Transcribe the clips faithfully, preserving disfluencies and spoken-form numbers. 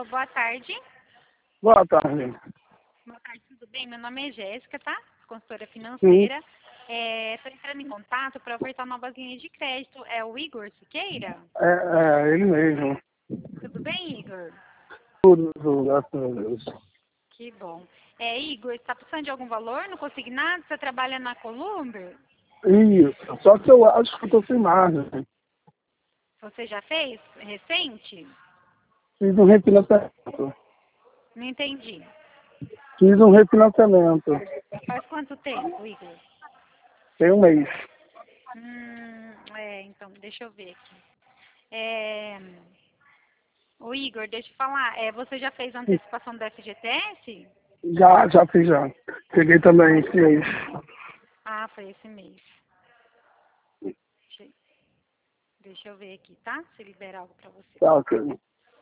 Alô, boa tarde. Boa tarde. Boa tarde, tudo bem? Meu nome é Jéssica, tá? Consultora financeira. Estou entrando em contato para ofertar novas linhas de crédito. É o Igor Siqueira? É, é ele mesmo. Tudo bem, Igor? Tudo, tudo, graças a Deus. Que bom. É, Igor, está precisando de algum valor no consignado? Você trabalha na Columber? Isso, só que eu acho que eu tô sem margem. Você já fez? Recente? Fiz um refinanciamento. Não entendi. Fiz um refinanciamento. Faz quanto tempo, Igor? Tem um mês. Hum, é, então, deixa eu ver aqui. É... Ô, Igor, deixa eu falar. É, você já fez a antecipação do F G T S? Já, já fiz já. Peguei também esse mês. Ah, foi esse mês. Deixa, deixa eu ver aqui, tá? Se liberar algo pra você. Tá, ok.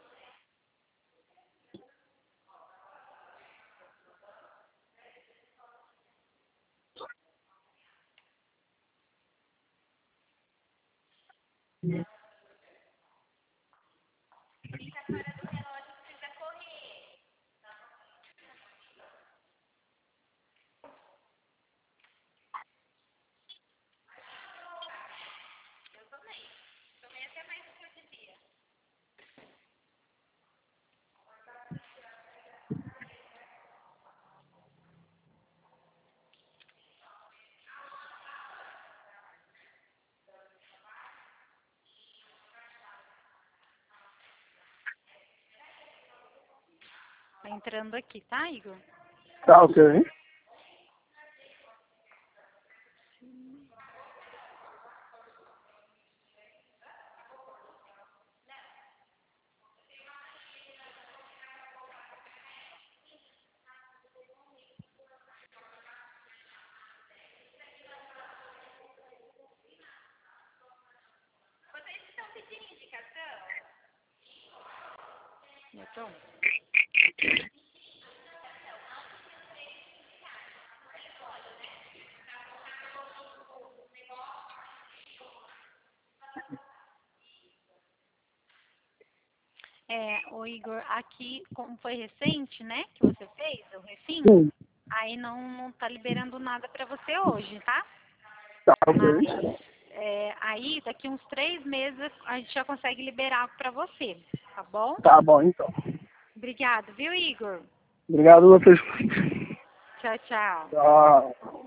Tá entrando aqui, tá, Igor? Tá, ok. Então, é, ô Igor, aqui, como foi recente, né, que você fez, o refim, Sim, aí não, não tá liberando nada pra você hoje, tá? tá, ok. Mas, é, aí, daqui uns três meses, a gente já consegue liberar algo pra você, tá bom? Tá bom, então. Obrigado, viu, Igor? Obrigado a vocês. Tchau, tchau. Tchau.